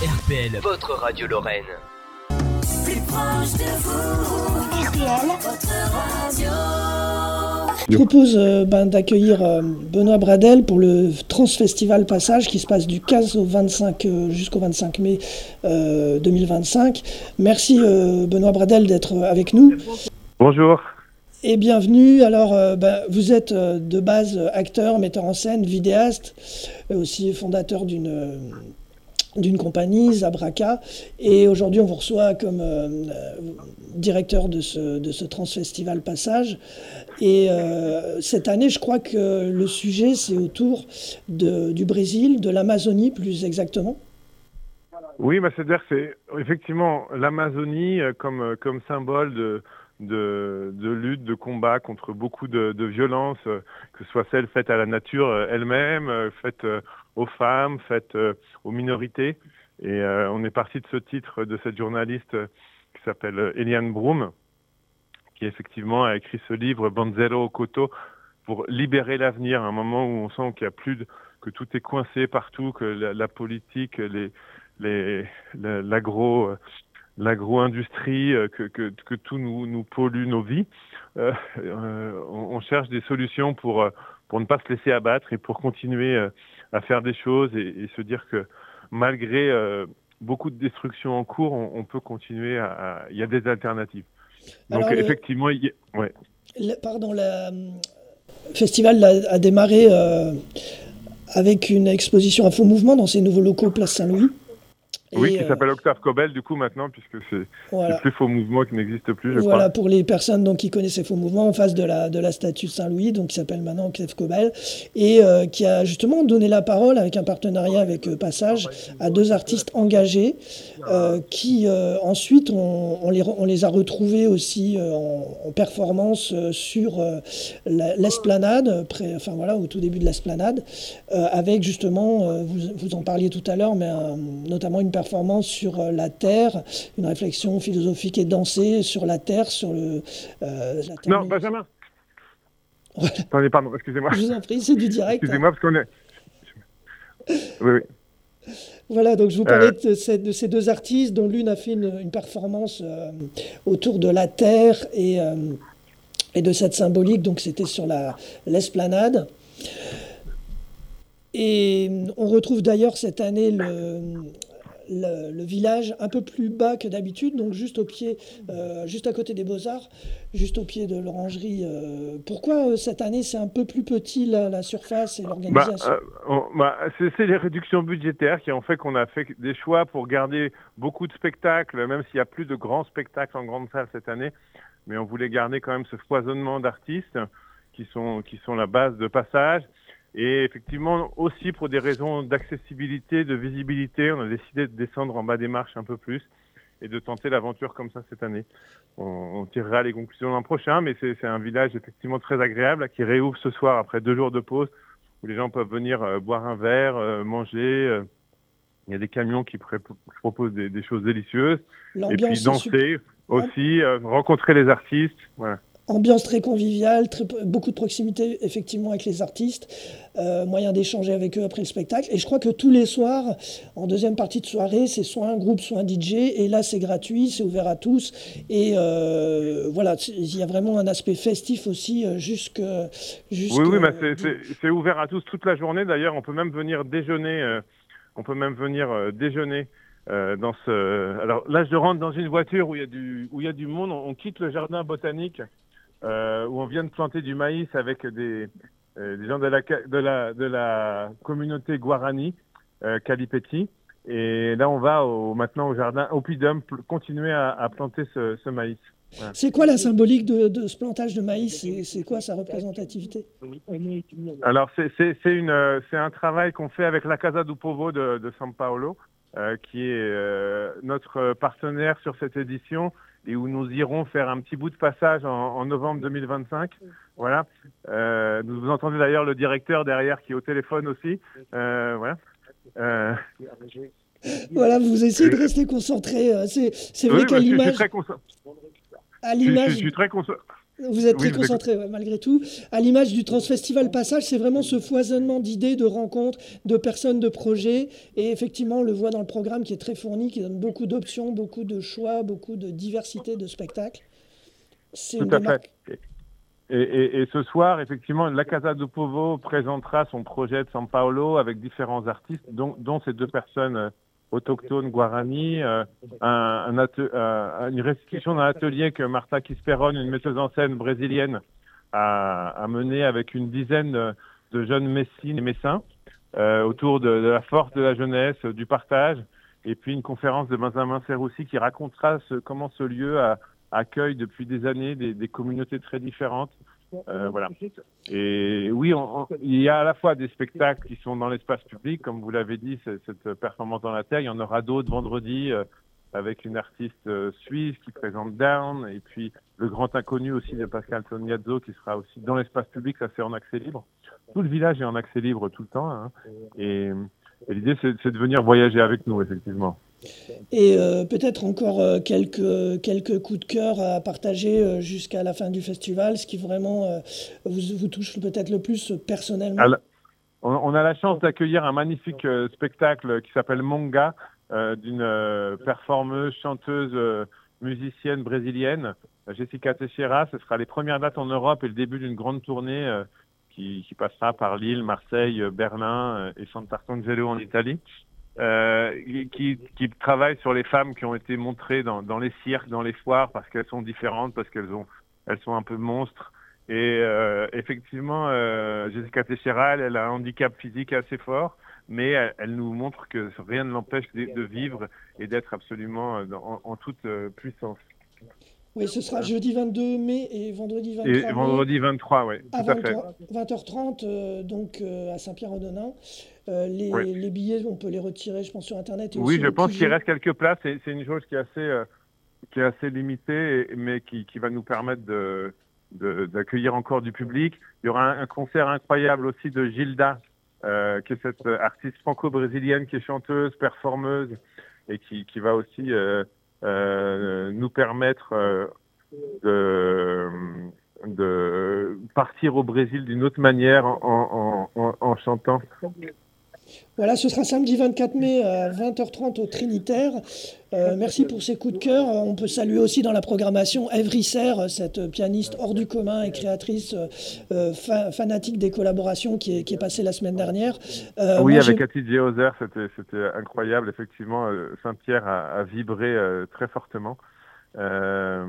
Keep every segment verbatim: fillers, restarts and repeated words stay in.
R P L, votre radio Lorraine. Plus proche de vous, R P L, votre radio. Je propose euh, ben, d'accueillir euh, Benoît Bradel pour le Transfestival Passage qui se passe du quinze au vingt-cinq euh, jusqu'au vingt-cinq mai euh, deux mille vingt-cinq. Merci euh, Benoît Bradel d'être avec nous. Bonjour. Et bienvenue. Alors, euh, ben, vous êtes euh, de base acteur, metteur en scène, vidéaste, euh, aussi fondateur d'une, euh, d'une compagnie, Zabraka. Et aujourd'hui, on vous reçoit comme euh, euh, directeur de ce, de ce Transfestival Passage. Et euh, cette année, je crois que le sujet, c'est autour de, du Brésil, de l'Amazonie plus exactement. Oui, bah, c'est-à-dire que c'est effectivement l'Amazonie euh, comme, comme symbole de, de, de lutte, de combat contre beaucoup de, de violences, euh, que ce soit celles faites à la nature euh, elle-même, euh, faites euh, aux femmes, faites euh, aux minorités. Et euh, on est parti de ce titre de cette journaliste euh, qui s'appelle euh, Eliane Broom, qui effectivement a écrit ce livre Banzero Koto pour libérer l'avenir, à un moment où on sent qu'il y a plus de, que tout est coincé partout, que la, la politique, les, les, la, l'agro, l'agro-industrie, que, que, que tout nous, nous pollue nos vies. Euh, euh, on, on cherche des solutions pour, pour ne pas se laisser abattre et pour continuer à faire des choses et, et se dire que malgré euh, beaucoup de destruction en cours, on, on peut continuer à, à, il y a des alternatives. Donc Alors, effectivement, le, il, ouais. le, pardon, le festival a, a démarré euh, avec une exposition à faux mouvement dans ses nouveaux locaux Place Saint-Louis. Oui, et, qui euh, s'appelle Octave Cobel du coup maintenant, puisque c'est, voilà. c'est plus Faux Mouvement qui n'existe plus, je voilà, crois. pour les personnes donc, qui connaissent ces faux mouvements, en face de la, de la statue de Saint-Louis, donc, qui s'appelle maintenant Octave Cobel, et euh, qui a justement donné la parole avec un partenariat avec euh, Passage à deux artistes engagés, euh, qui euh, ensuite, on, on, les, on les a retrouvés aussi euh, en, en performance euh, sur euh, la, l'esplanade, près, enfin voilà, au tout début de l'esplanade, euh, avec justement, euh, vous, vous en parliez tout à l'heure, mais euh, notamment une performance sur euh, la Terre, une réflexion philosophique et dansée sur la Terre, sur le... Euh, la terre Non, mais... Benjamin Voilà. Attendez, pardon, excusez-moi. Je vous en prie, c'est du direct. Excusez-moi, parce qu'on est... Oui, oui. Voilà, donc je vous parlais Euh... de, ces, de ces deux artistes, dont l'une a fait une, une performance euh, autour de la Terre et, euh, et de cette symbolique, donc c'était sur la, l'esplanade. Et on retrouve d'ailleurs cette année le... Le, le village un peu plus bas que d'habitude, donc juste au pied, euh, juste à côté des Beaux-Arts, juste au pied de l'orangerie. Euh, pourquoi euh, cette année c'est un peu plus petit la, la surface et l'organisation? bah, euh, on, bah, c'est, c'est les réductions budgétaires qui ont fait qu'on a fait des choix pour garder beaucoup de spectacles, même s'il n'y a plus de grands spectacles en grande salle cette année, mais on voulait garder quand même ce foisonnement d'artistes qui sont, qui sont la base de Passage. Et effectivement, aussi pour des raisons d'accessibilité, de visibilité, on a décidé de descendre en bas des marches un peu plus et de tenter l'aventure comme ça cette année. On, on tirera les conclusions l'an prochain, mais c'est, c'est un village effectivement très agréable qui réouvre ce soir après deux jours de pause, où les gens peuvent venir euh, boire un verre, euh, manger. Euh, il y a des camions qui, pré- qui proposent des, des choses délicieuses. L'ambiance et puis danser super... aussi, euh, rencontrer les artistes. Voilà. Ambiance très conviviale, très, beaucoup de proximité effectivement avec les artistes, euh, moyen d'échanger avec eux après le spectacle. Et je crois que tous les soirs, en deuxième partie de soirée, c'est soit un groupe, soit un D J. Et là, c'est gratuit, c'est ouvert à tous. Et euh, voilà, il y a vraiment un aspect festif aussi jusque... jusque oui, oui, mais c'est, c'est, c'est ouvert à tous toute la journée. D'ailleurs, on peut même venir déjeuner. Euh, on peut même venir euh, déjeuner. Euh, dans ce... Alors là, je rentre dans une voiture où il y a du, où il y a du monde. On, on quitte le jardin botanique. Euh, où on vient de planter du maïs avec des, euh, des gens de la, de la, de la communauté Guarani, euh, Calipeti. Et là, on va au, maintenant au jardin Oppidum continuer à, à planter ce, ce maïs. Voilà. C'est quoi la symbolique de, de ce plantage de maïs? c'est, c'est quoi sa représentativité? Alors, c'est, c'est, c'est, une, c'est un travail qu'on fait avec la Casa do Povo de, de São Paulo, euh, qui est euh, notre partenaire sur cette édition, et où nous irons faire un petit bout de passage en, en novembre deux mille vingt-cinq. Voilà. Euh, nous vous entendez d'ailleurs le directeur derrière qui est au téléphone aussi. Euh, voilà. Euh... Voilà, vous essayez de rester concentré. C'est, c'est vrai oui, qu'à bah, l'image... Je suis très, concentré. À l'image... Je, je, je suis très concentré. Vous êtes Oui, très je concentré, ouais, malgré tout. À l'image du Transfestival Passage, c'est vraiment ce foisonnement d'idées, de rencontres, de personnes, de projets. Et effectivement, on le voit dans le programme qui est très fourni, qui donne beaucoup d'options, beaucoup de choix, beaucoup de diversité de spectacles. C'est Tout une à des fait. marques. Et, et, et ce soir, effectivement, la Casa do Povo présentera son projet de São Paulo avec différents artistes, dont, dont ces deux personnes euh, autochtones Guarani, euh, un, un atte- euh, une restitution d'un atelier que Marta Quisperon, une metteuse en scène brésilienne, a, a mené avec une dizaine de, de jeunes Messines et Messins euh, autour de, de la force de la jeunesse, euh, du partage, et puis une conférence de Benjamin Serroussi qui racontera ce, comment ce lieu a, accueille depuis des années des, des communautés très différentes. Euh, voilà. Et oui, on, on, il y a à la fois des spectacles qui sont dans l'espace public, comme vous l'avez dit, cette performance dans la terre. Il y en aura d'autres vendredi euh, avec une artiste euh, suisse qui présente Down, et puis le grand inconnu aussi de Pascal Tognazzo qui sera aussi dans l'espace public, ça c'est en accès libre. Tout le village est en accès libre tout le temps, hein. Et, et l'idée c'est, c'est de venir voyager avec nous, effectivement. Et euh, peut-être encore euh, quelques, quelques coups de cœur à partager euh, jusqu'à la fin du festival, ce qui vraiment euh, vous, vous touche peut-être le plus euh, personnellement. Alors, on, on a la chance d'accueillir un magnifique euh, spectacle qui s'appelle Monga, euh, d'une euh, performeuse, chanteuse, euh, musicienne brésilienne, Jessica Teixeira. Ce sera les premières dates en Europe et le début d'une grande tournée euh, qui, qui passera par Lille, Marseille, Berlin euh, et Sant'Arcangelo en Italie. Euh, qui, qui travaille sur les femmes qui ont été montrées dans, dans les cirques, dans les foires, parce qu'elles sont différentes, parce qu'elles ont, elles sont un peu monstres. Et euh, effectivement, euh, Jessica Teixeira, elle, elle a un handicap physique assez fort, mais elle, elle nous montre que rien ne l'empêche de, de vivre et d'être absolument en, en toute puissance. Oui, ce sera jeudi vingt-deux mai et vendredi vingt-trois mai. Et vendredi vingt-trois, oui, tout à fait. vingt heures trente, euh, donc euh, à Saint-Pierre-aux-Donains. Euh, les, oui. les billets, on peut les retirer, je pense, sur Internet. Et oui, aussi je pense Q G. qu'il reste quelques places. C'est, c'est une chose qui est assez, euh, qui est assez limitée, et, mais qui, qui va nous permettre de, de, d'accueillir encore du public. Il y aura un, un concert incroyable aussi de Gilda, euh, qui est cette artiste franco-brésilienne qui est chanteuse, performeuse, et qui, qui va aussi euh, euh, nous permettre euh, de, de partir au Brésil d'une autre manière en, en, en, en chantant. Voilà, ce sera samedi vingt-quatre mai à vingt heures trente au Trinitaire. Euh, merci pour ces coups de cœur. On peut saluer aussi dans la programmation Ève Risser, cette pianiste hors du commun et créatrice euh, fa- fanatique des collaborations qui est, qui est passée la semaine dernière. Euh, oui, avec Cathy J. Hauser, c'était, c'était incroyable. Effectivement, Saint-Pierre a, a vibré euh, très fortement. Euh...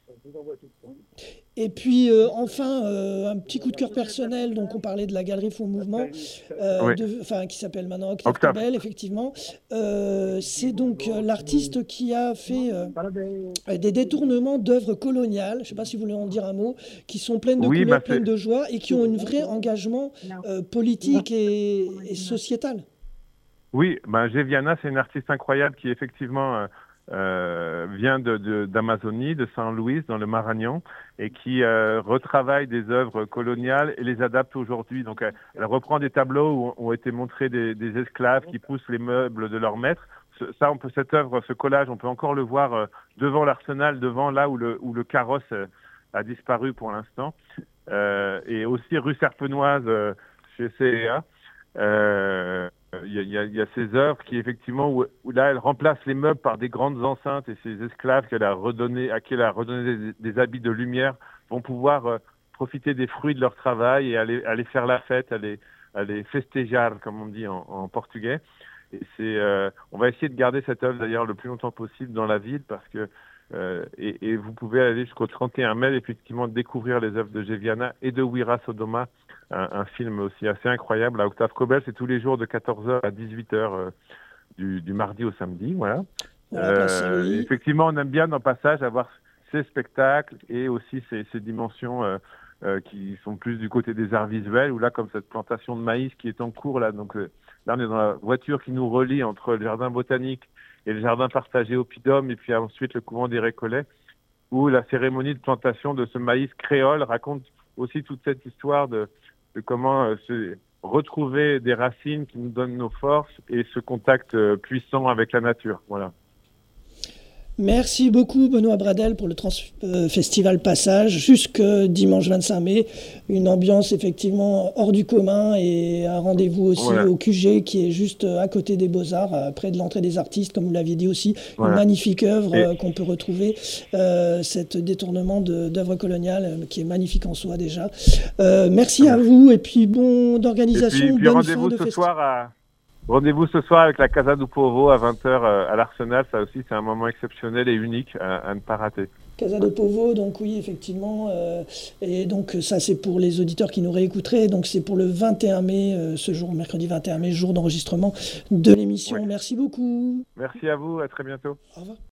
Et puis euh, enfin euh, un petit coup de cœur personnel. Donc on parlait de la galerie Faux Mouvement, euh, oui. de, enfin qui s'appelle maintenant Octave Cobel, effectivement. Euh, c'est donc euh, l'artiste qui a fait euh, des détournements d'œuvres coloniales. Je ne sais pas si vous voulez en dire un mot, qui sont pleines de oui, couleurs, bah pleines de joie et qui ont un vrai engagement euh, politique et, et sociétal. Oui, bah Géviana, c'est une artiste incroyable qui effectivement euh, Euh, vient de, de, d'Amazonie, de Saint-Louis, dans le Maranhão, et qui euh, retravaille des œuvres coloniales et les adapte aujourd'hui. Donc, elle, elle reprend des tableaux où ont été montrés des, des esclaves qui poussent les meubles de leurs maîtres. Ce, ça, on peut cette œuvre, ce collage, on peut encore le voir euh, devant l'arsenal, devant là où le, où le carrosse euh, a disparu pour l'instant, euh, et aussi rue Serpenoise euh, chez C E A. Euh, Il y, a, il y a ces œuvres qui, effectivement, où, où là, elle remplace les meubles par des grandes enceintes, et ces esclaves qu'elle a redonné, à qui elle a redonné des, des habits de lumière vont pouvoir euh, profiter des fruits de leur travail et aller, aller faire la fête, aller, aller festejar, comme on dit en, en portugais. Et c'est, euh, on va essayer de garder cette œuvre, d'ailleurs, le plus longtemps possible dans la ville, parce que euh, et, et vous pouvez aller jusqu'au trente et un mai, effectivement, découvrir les œuvres de Géviana et de Wira Sodoma, un, un film aussi assez incroyable à Octave Cobel. C'est tous les jours de quatorze heures à dix-huit heures euh, du, du mardi au samedi, voilà. voilà euh, effectivement, on aime bien dans Passage avoir ces spectacles et aussi ces, ces dimensions euh, euh, qui sont plus du côté des arts visuels, ou là, comme cette plantation de maïs qui est en cours, là, donc euh, là, on est dans la voiture qui nous relie entre le jardin botanique et le jardin partagé Oppidum, et puis ensuite le couvent des Récollets, où la cérémonie de plantation de ce maïs créole raconte aussi toute cette histoire de, de comment euh, se retrouver des racines qui nous donnent nos forces et ce contact euh, puissant avec la nature. Voilà. Merci beaucoup Benoît Bradel pour le trans euh, Festival Passage jusque dimanche vingt-cinq mai. Une ambiance effectivement hors du commun et un rendez-vous aussi Voilà. au Q G qui est juste à côté des Beaux-Arts, euh, près de l'entrée des artistes, comme vous l'aviez dit aussi. Voilà. Une magnifique œuvre Et- euh, qu'on peut retrouver, euh, cet détournement de- d'œuvres coloniales euh, qui est magnifique en soi déjà. Euh, merci à vous et puis bon Et d'organisation, puis, puis bonne fin rendez-vous de ce festival. soir à rendez-vous ce soir avec la Casa do Povo à vingt heures à l'Arsenal. Ça aussi, c'est un moment exceptionnel et unique à, à ne pas rater. Casa de Povo, donc oui, effectivement. euh, et donc ça, c'est pour les auditeurs qui nous réécouteraient. Donc c'est pour le vingt et un mai, euh, ce jour, mercredi vingt et un mai, jour d'enregistrement de l'émission. Ouais. Merci beaucoup. Merci à vous, à très bientôt. Au revoir.